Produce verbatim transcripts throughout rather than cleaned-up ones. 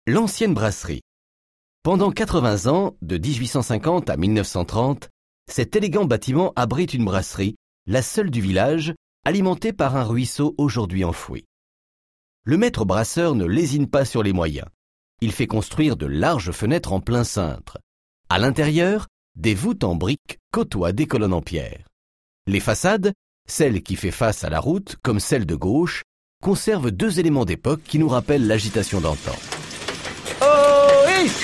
L'ancienne brasserie. Pendant quatre-vingts ans, de dix-huit cent cinquante à mille neuf cent trente, cet élégant bâtiment abrite une brasserie, la seule du village, alimentée par un ruisseau aujourd'hui enfoui. Le maître brasseur ne lésine pas sur les moyens. Il fait construire de larges fenêtres en plein cintre. À l'intérieur, des voûtes en briques côtoient des colonnes en pierre. Les façades, celle qui fait face à la route comme celle de gauche, conservent deux éléments d'époque qui nous rappellent l'agitation d'antan. Oh, is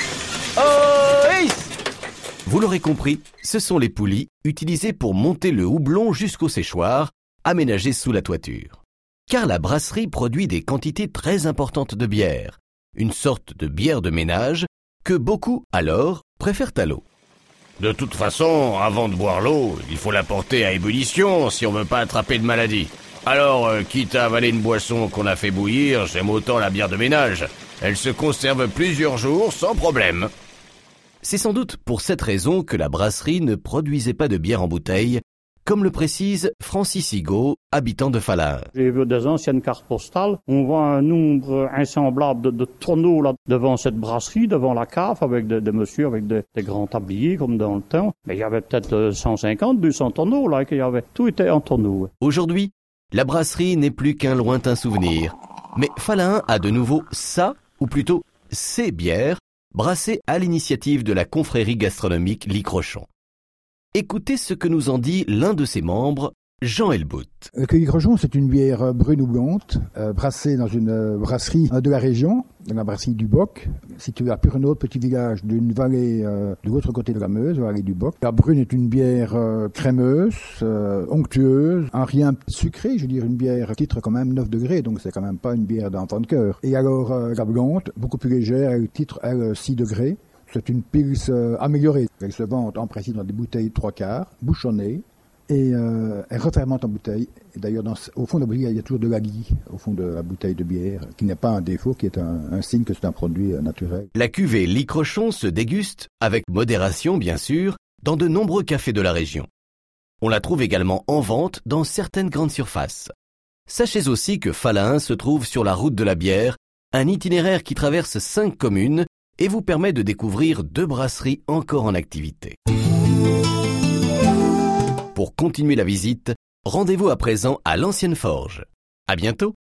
Oh, is Vous l'aurez compris, ce sont les poulies utilisées pour monter le houblon jusqu'au séchoir, aménagé sous la toiture. Car la brasserie produit des quantités très importantes de bière, une sorte de bière de ménage que beaucoup, alors, préfèrent à l'eau. De toute façon, avant de boire l'eau, il faut la porter à ébullition si on veut pas attraper de maladie. Alors, euh, quitte à avaler une boisson qu'on a fait bouillir, j'aime autant la bière de ménage. Elle se conserve plusieurs jours sans problème. C'est sans doute pour cette raison que la brasserie ne produisait pas de bière en bouteille, comme le précise Francis Higaud, habitant de Falain. J'ai vu des anciennes cartes postales. On voit un nombre insemblable de, de tonneaux là, devant cette brasserie, devant la cave, avec des de messieurs avec des de grands tabliers comme dans le temps. Mais il y avait peut-être cent cinquante, deux cents tonneaux là, qu'il y avait. Tout était en tonneaux. Aujourd'hui, la brasserie n'est plus qu'un lointain souvenir. Mais Falain a de nouveau sa, ou plutôt ses bières, brassées à l'initiative de la confrérie gastronomique Licrochon. Écoutez ce que nous en dit l'un de ses membres, Jean Elbout. Le Licrochon, c'est une bière brune ou blonde, euh, brassée dans une euh, brasserie de la région, dans la brasserie du Boc, située à Purnod, petit village d'une vallée euh, de l'autre côté de la Meuse, la vallée du Boc. La brune est une bière euh, crémeuse, euh, onctueuse, un rien sucré, je veux dire une bière qui titre quand même neuf degrés, donc c'est quand même pas une bière d'enfant de cœur. Et alors euh, la blonde, beaucoup plus légère, elle titre elle six degrés. C'est une pils euh, améliorée. Elle se vend en principe dans des bouteilles trois quarts, bouchonnées, et euh, elle refermente en bouteille. Et d'ailleurs, dans, au fond de la bouteille, il y a toujours de la ghee, au fond de la bouteille de bière, qui n'est pas un défaut, qui est un, un signe que c'est un produit euh, naturel. La cuvée Licrochon se déguste, avec modération bien sûr, dans de nombreux cafés de la région. On la trouve également en vente dans certaines grandes surfaces. Sachez aussi que Falain se trouve sur la route de la bière, un itinéraire qui traverse cinq communes, et vous permet de découvrir deux brasseries encore en activité. Pour continuer la visite, rendez-vous à présent à l'Ancienne Forge. À bientôt!